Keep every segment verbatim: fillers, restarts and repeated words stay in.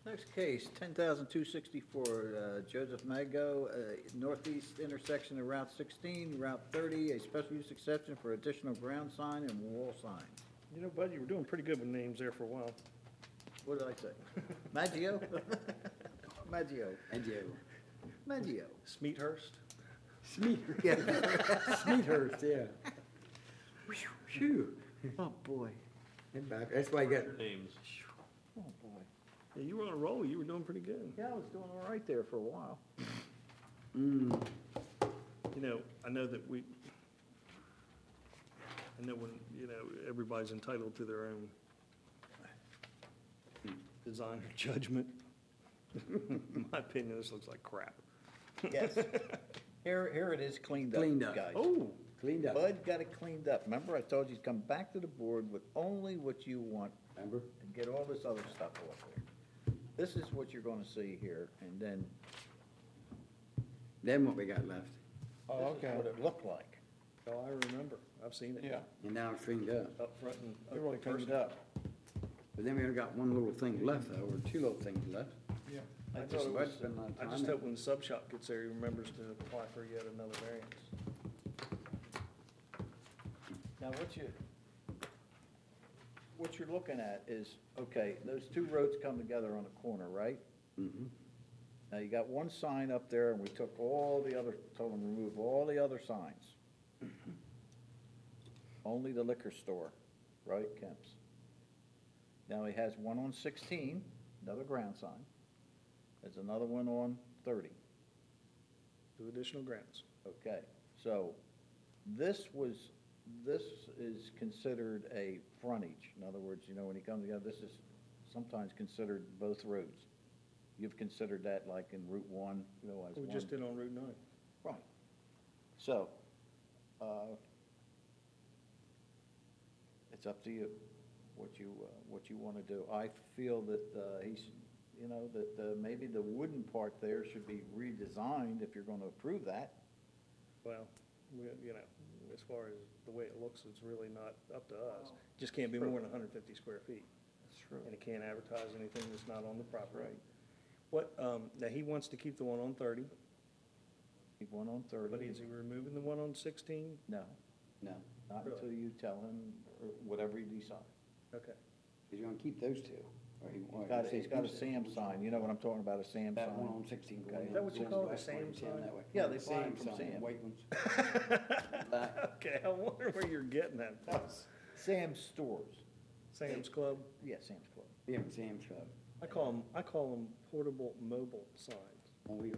Next case, ten thousand two sixty-four, uh, Joseph Mago, uh, northeast intersection of Route sixteen, Route thirty, a special use exception for additional ground sign and wall sign. You know, Bud, you were doing pretty good with names there for a while. What did I say? Maggio? Maggio. Maggio. Maggio. Smeethurst? Smeet, yeah. Smeethurst, yeah. Phew. Oh, boy. And back, that's why I got, Names. Oh, boy. Yeah, you were on a roll. You were doing pretty good. Yeah, I was doing all right there for a while. mm, You know, I know that we, I know when, you know, everybody's entitled to their own design or judgment. In my opinion, this looks like crap. Yes. Here, here it is cleaned up, Cleaned up. guys. Oh, cleaned up, Bud got it cleaned up. Remember, I told you to come back to the board with only what you want remember? and get all this other stuff off there. This is what you're gonna see here, and then Then what we got left, oh, this is okay. what it looked like. Oh, I remember. I've seen it. Yeah, and now it's cleaned up. Up front and. they really cleaned it up. But then we only got one little thing left though, or two little things left. Yeah. I I thought just, it Bud's was, spent a lot of I time just in it. hope when the sub shop gets there, he remembers to apply for yet another variance. now what you, what you're looking at is, okay, those two roads come together on the corner, right? Mhm. Now, you got one sign up there, and we took all the other, told them to remove all the other signs. Only the liquor store, right, Kemp's. Now, he has one on sixteen, another ground sign. There's another one on thirty. Two additional grants. Okay, so this was, this is considered a frontage. In other words, you know, when you come together, this is sometimes considered both roads. You've considered that like in Route One, you know, as We one. just did on Route nine. Right. So, uh, it's up to you, what you, uh, what you want to do. I feel that uh, he's, you know, that uh, maybe the wooden part there should be redesigned if you're going to approve that. Well, we, you know, as far as the way it looks, it's really not up to us. Just can't be more than hundred fifty square feet. That's true. And it can't advertise anything that's not on the property. Right. What, um, now he wants to keep the one on thirty, Keep one on thirty. but is he removing the one on sixteen? No, No, not Really? until you tell him, or whatever you decide. Okay. he's gonna keep those two. Or he- or He's got, he he's got a says- Sam sign, you know what I'm talking about, a Sam sign? That one on sixteen going Okay. in. Is that what you going call it, a west, Sam going sign? that way. Yeah, they buy 'em from sign, Sam. White ones. Black. Okay, I wonder where you're getting that from. Sam's Stores. Sam's Club? Yeah, Sam's Club. Yeah, Sam's Club, I call them, I call them portable mobile signs. on wheels.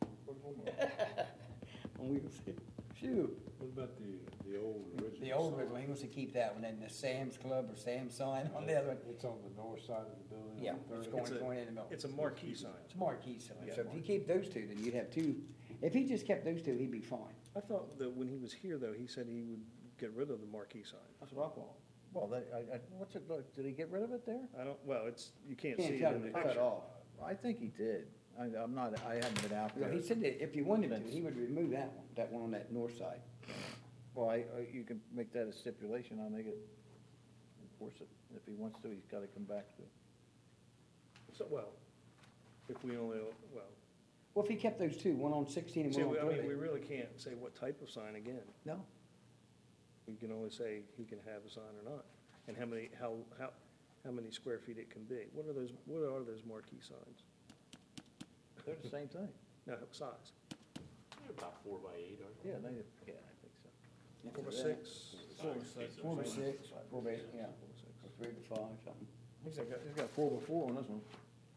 On wheels. Phew. What about the, the old original? The old sign? one, he wants to keep that one, and the Sam's Club or Sam's sign on the other one. It's on the north side of the building? on Yeah, thirty? it's going, It's a- going in the middle. It's a marquee sign. It's a marquee sign, Yeah, so if you keep those two, then you'd have two, if he just kept those two, he'd be fine. I thought that when he was here, though, he said he would get rid of the marquee sign. That's what I thought. Well, they, I, I, what's it, look, did he get rid of it there? I don't, well, it's, you can't Can't see it tell in the it. Cut picture. off. I think he did. I, I'm not, I haven't been out You know, there. he said that if you wanted to, he would remove that one, that one on that north side. Well, I, I- you can make that a stipulation, I'll make it, enforce it. If he wants to, he's gotta come back to. So, well, if we only, well, Well, if he kept those two, one on sixteen and see, one we- on I mean, we thirty. really can't say what type of sign again. No. We can only say he can have a sign or not, and how many, how, how, how many square feet it can be. What are those, what are those marquee signs? They're the same thing. No, size. About four by eight, aren't Yeah, they, yeah, I think so. Four by six? Four by six, four by six, four by, yeah, or three by five, something. He's got, he's got four by four on this one.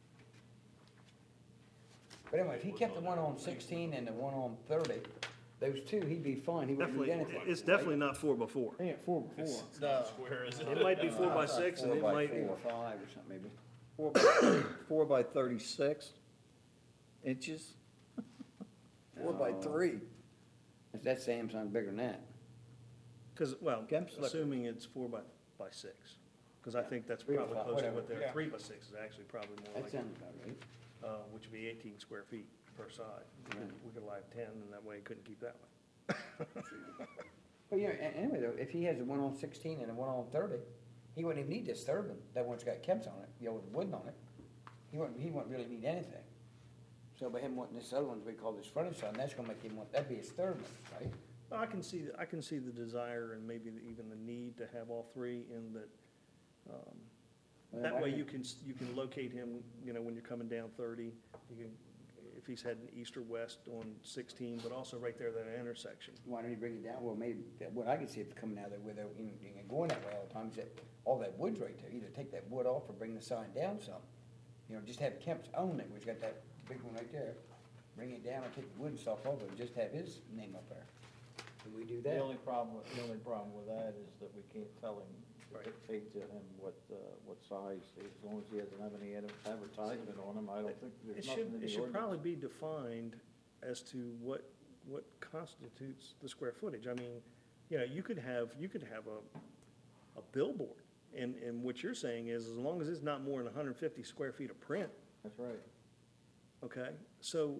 But anyway, if he kept the one on sixteen and the one on thirty, those two, he'd be fine, he wouldn't need Definitely, anything. it's definitely not four by four. He ain't four by four. Square, is it? It might be four by six, and Four it by might, Four or five or something, maybe. Four by, four by thirty-six inches? Four by No. three. That Samsung bigger than that. because, well, Kemp's liquor. assuming it's four by, by six, because I think that's Three by probably five, close to whatever. what they're, Yeah. three by six is actually probably more That like, sounds about right. uh, which would be eighteen square feet per side. We could- Right. We could allow ten, and that way he couldn't keep that one. Well, yeah, a- anyway, though, if he has the one on sixteen and the one on thirty, he wouldn't even need this third one, that one's got Kemp's on it, you know, with wooden on it. He wouldn't, he wouldn't really need anything. So by him wanting this other one, we call this frontage sign, that's gonna make him want, that'd be his third one, right? Well, I can see, the- I can see the desire and maybe the- even the need to have all three in that, um, Well, that why way can't- you can, s- you can locate him, you know, when you're coming down thirty, you can, if he's heading east or west on sixteen, but also right there at that intersection. Why don't you bring it down? Well, maybe, that what I can see if coming out there with, it, you know, and going that way all the time, is that all that wood's right there. Either take that wood off or bring the sign down some. You know, just have Kemp's own it, which got that big one right there. Bring it down and take the wood and stuff off it, and just have his name up there. Can we do The that? only problem, with- the only problem with that is that we can't tell him, Right. dictate to him what, uh, what size, as long as he doesn't have any ad- advertisement on him, I don't think, It there's should, nothing in it the should probably ordinance. be defined as to what, what constitutes the square footage. I mean, you know, you could have, you could have a, a billboard, and, and what you're saying is, as long as it's not more than hundred and fifty square feet of print, That's right. okay? So,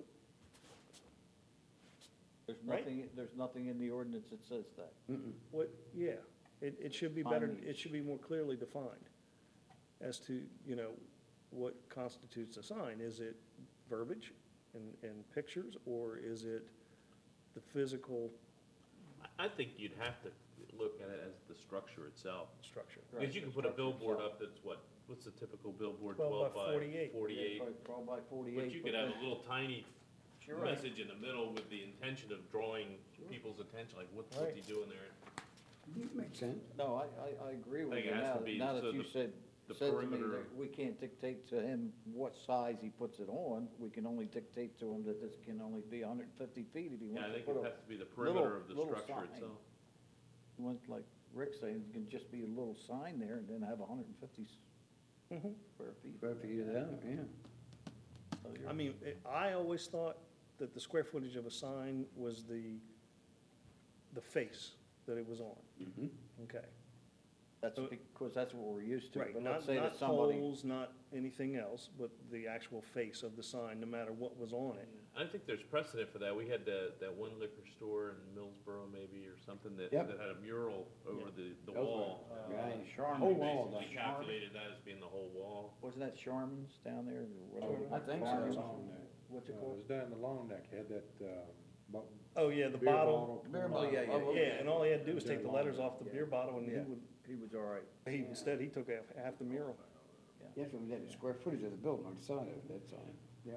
There's Right. nothing, there's nothing in the ordinance that says that. Mm-mm. what, yeah, it, it should be better, Define it these. should be more clearly defined as to, you know, what constitutes a sign. Is it verbiage and, and pictures, or is it the physical I, I think you'd have to look at it as the structure itself. structure? Because you the can put a structure billboard itself. up that's what, what's the typical billboard, twelve by twelve by forty-eight. forty-eight? Yeah, probably twelve by forty-eight. But you could have a little tiny You're right. message in the middle with the intention of drawing people's attention, like what's, what's he Right. doing there? Makes sense. No, I, I, I agree with think you it has now, to be- now so that you the- said, the said to me perimeter- that we can't dictate to him what size he puts it on, we can only dictate to him that this can only be hundred and fifty feet if he Yeah, I wants to think put it a, has to be the little- perimeter of the little structure sign. itself. he wants, like Rick saying, it can just be a little sign there and then have hundred and fifty Mhm. square feet. Square feet of that, yeah. So you're- I mean, it- I always thought that the square footage of a sign was the, the face that it was on. Mm-hmm. Okay. That's so- because that's what we're used to, Right, but not, let's say that not somebody. poles, not anything else, but the actual face of the sign, no matter what was on it. I think there's precedent for that. We had that, that one liquor store in Millsboro maybe or something that, Yep. that had a mural over the, the Those were- wall. Right. Charmin. Whole wall done. Basically calculated that as being the whole wall. Wasn't that Charmin's down there? or whatever? I think so. Charmin's? Oh, What's it Uh, called? It was down in the long neck, had that, uh, bo- Oh, yeah, the beer bottle. bottle. Beer Oh, bottle. yeah, yeah, Oh, Yeah, and all he had to do was take the Yeah. letters off the beer bottle and he Yeah. would, He was all right. he, instead, he took half, half the mural. Yes, we had the square footage of the building on the side of that sign, yeah.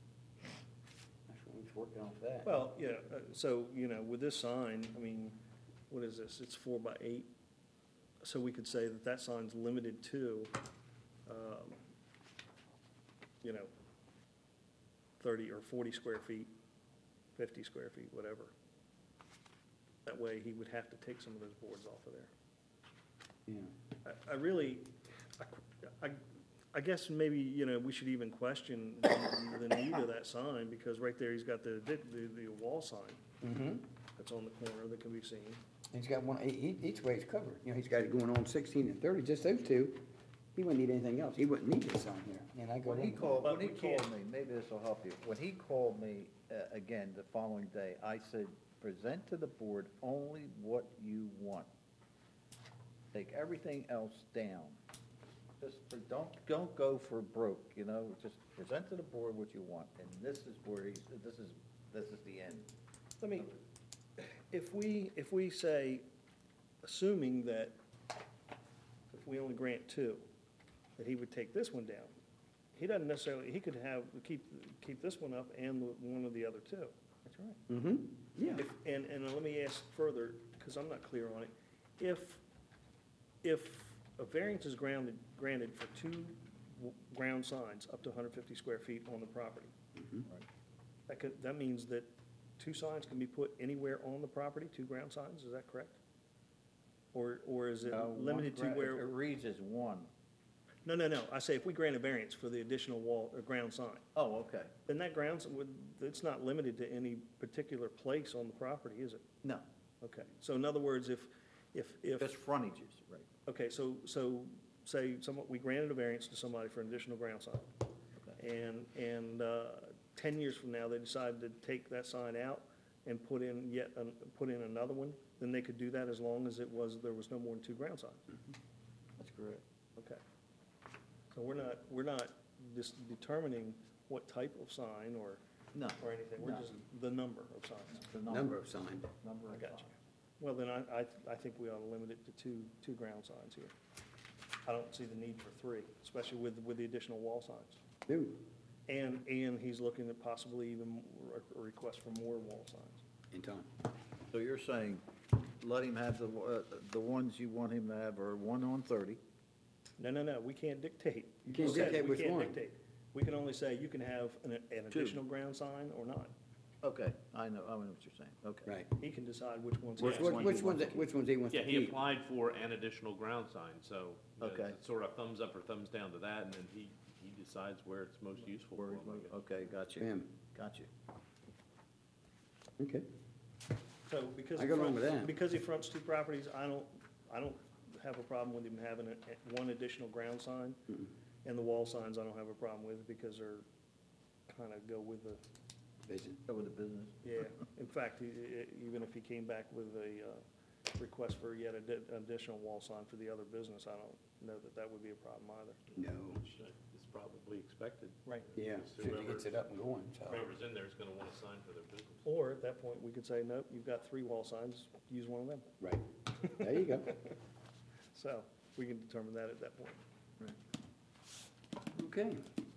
That's what we was working on for that. Well, yeah, uh, so, you know, with this sign, I mean, what is this? It's four by eight. So we could say that that sign's limited to, um, you know, thirty or forty square feet, fifty square feet, whatever. That way, he would have to take some of those boards off of there. Yeah. I, I really, I, I- I guess maybe, you know, we should even question the the need of that sign, because right there, he's got the, the, the wall sign Mm-hmm. that's on the corner that can be seen. He's got one, e- e- each way it's covered, you know, he's got it going on sixteen and thirty, just those two. He wouldn't need anything else, he wouldn't need this sign here, and I go. When he in- called, But when he we called can't- me, maybe this will help you, when he called me, uh, again, the following day, I said, present to the board only what you want. Take everything else down. Just, for- don't, don't go for broke, you know, just present to the board what you want, and this is where he's, this is, this is the end. Let me, if we, if we say, assuming that if we only grant two, that he would take this one down, he doesn't necessarily, he could have, keep, keep this one up and the- one of the other two. That's right. Mm-hmm, yeah. If, and, and let me ask further, because I'm not clear on it, if, if a variance is grounded, granted for two w- ground signs up to one hundred fifty square feet on the property, Right. that could, that means that two signs can be put anywhere on the property, two ground signs, is that correct? Or, or is it Uh, one limited to gra- where, It reads as one. no, no, no, I say if we grant a variance for the additional wall, or ground sign, Oh, okay. then that grounds, would, it's not limited to any particular place on the property, is it? No, Okay, so in other words, if, if, if. just frontages, right. Okay, so, so, say, some, we granted a variance to somebody for an additional ground sign. Okay. And, and, uh, ten years from now, they decided to take that sign out and put in yet, an- put in another one, then they could do that as long as it was, there was no more than two ground signs. That's correct. Okay. So we're not, we're not dis- determining what type of sign or, No. or anything. We're No. just the number of signs. The Number of signs. Number I of got you. signs. Well, then I, I, I think we ought to limit it to two, two ground signs here. I don't see the need for three, especially with, with the additional wall signs. No, And, and he's looking at possibly even a request for more wall signs. in time. So you're saying, let him have the, uh, the ones you want him to have are one on thirty, No, no, no, we can't dictate. You can't Okay, dictate we which can't one. dictate. We can only say you can have an, an Two. additional ground sign or not. okay, I know, I know what you're saying, okay. Right. He can decide which ones. he Which, has. which, one which he ones, wants to which ones he wants to Yeah, he keep? applied for an additional ground sign, so. you know, Okay. it's Sort of thumbs up or thumbs down to that, and then he, he decides where it's most useful for Where him. he's I guess. Okay, got you, Him. got you. Okay. So because. I he go along front- with that. Because he fronts two properties, I don't, I don't have a problem with him having a, one additional ground sign. And the wall signs I don't have a problem with because they're, kind of go with the, Vision. Go with the business. yeah. In fact, e- e- even if he came back with a, uh, request for yet an additional wall sign for the other business, I don't know that that would be a problem either. No. Which uh, is probably expected. Right. Yeah, So as soon as he whoever- gets it up and going, so. Whoever's in there is gonna want a sign for their business. Or at that point, we could say, nope, you've got three wall signs, use one of them. Right. There you go. So we can determine that at that point. Okay.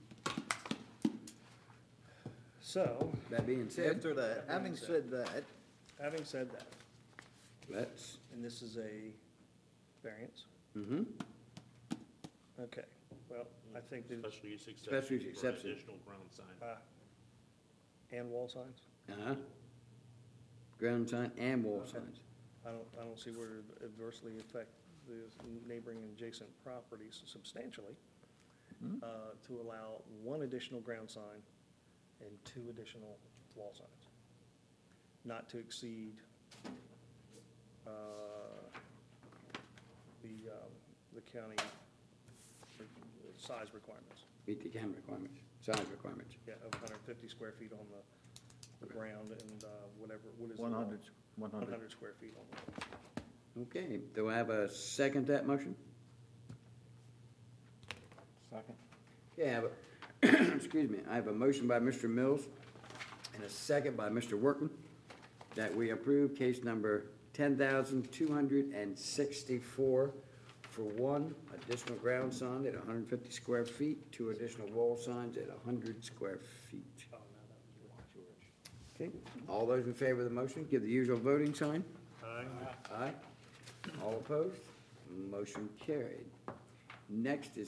So, That being said, After that, That having being said that, having said that, let's, and this is a variance, mm-hmm, okay, well, I think the, Special use Special exception use for an exception. additional ground sign. uh, and wall signs, uh-huh. Ground sign and wall signs. I don't, I don't see where it would adversely affect the neighboring and adjacent properties substantially, uh, to allow one additional ground sign and two additional wall signs, not to exceed, uh, the, um, the county re- size requirements, Meet the county requirements, size requirements. yeah, of one hundred fifty square feet on the, the ground and, uh, whatever, what is it? one hundred, one One hundred. hundred square feet on the. Okay, do I have a second to that motion? Second. Yeah, I have a, excuse me, I have a motion by Mister Mills and a second by Mister Workman that we approve case number ten thousand two hundred and sixty-four for one additional ground sign at one hundred fifty square feet, two additional wall signs at one hundred square feet. Oh, no, that was yours. Okay, all those in favor of the motion, give the usual voting sign. Aye. Aye. All opposed? Motion carried. Next is